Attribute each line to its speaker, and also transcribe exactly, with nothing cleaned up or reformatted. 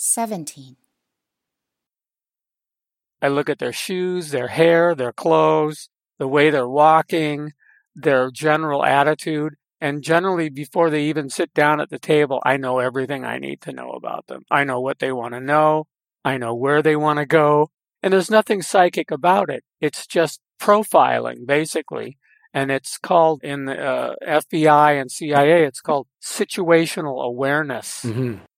Speaker 1: seventeen.
Speaker 2: I look at their shoes, their hair, their clothes, the way they're walking, their general attitude, and generally before they even sit down at the table, I know everything I need to know about them. I know what they want to know. I know where they want to go. And there's nothing psychic about it. It's just profiling, basically. And it's called, in the uh, F B I and C I A, it's called situational awareness.
Speaker 3: Mm-hmm.